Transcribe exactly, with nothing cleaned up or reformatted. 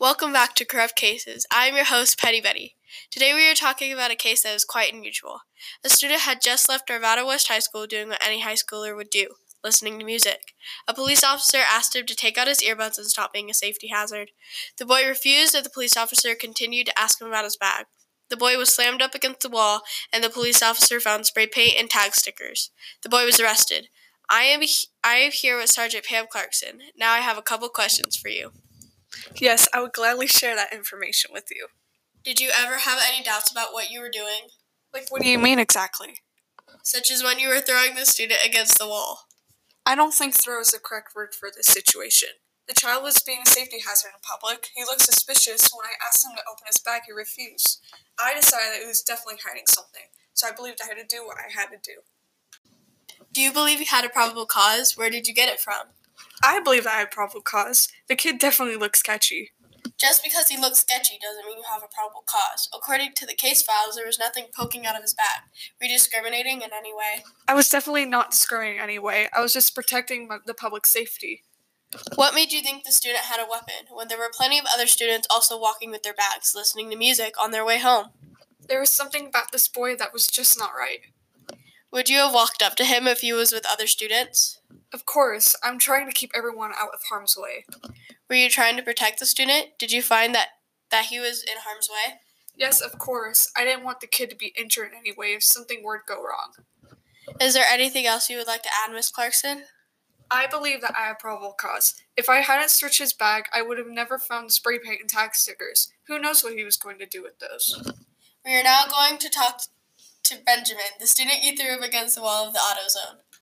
Welcome back to Corrupt Cases. I am your host, Petty Betty. Today we are talking about a case that is quite unusual. A student had just left Arvada West High School doing what any high schooler would do, listening to music. A police officer asked him to take out his earbuds and stop being a safety hazard. The boy refused, and the police officer continued to ask him about his bag. The boy was slammed up against the wall, and the police officer found spray paint and tag stickers. The boy was arrested. I am I am here with Sergeant Pam Clarkson. Now I have a couple questions for you. Yes, I would gladly share that information with you. Did you ever have any doubts about what you were doing? Like, what do you mean exactly? Such as when you were throwing the student against the wall. I don't think throw is the correct word for this situation. The child was being a safety hazard in public. He looked suspicious. When I asked him to open his bag, he refused. I decided that he was definitely hiding something, so I believed I had to do what I had to do. Do you believe you had a probable cause? Where did you get it from? I believe I had probable cause. The kid definitely looked sketchy. Just because he looks sketchy doesn't mean you have a probable cause. According to the case files, there was nothing poking out of his bag. Were you discriminating in any way? I was definitely not discriminating in any way. I was just protecting my, the public safety. What made you think the student had a weapon, when there were plenty of other students also walking with their bags, listening to music on their way home? There was something about this boy that was just not right. Would you have walked up to him if he was with other students? Of course. I'm trying to keep everyone out of harm's way. Were you trying to protect the student? Did you find that, that he was in harm's way? Yes, of course. I didn't want the kid to be injured in any way if something were to go wrong. Is there anything else you would like to add, Miss Clarkson? I believe that I have probable cause. If I hadn't searched his bag, I would have never found the spray paint and tag stickers. Who knows what he was going to do with those? We are now going to talk to Benjamin, the student you threw up against the wall of the auto zone.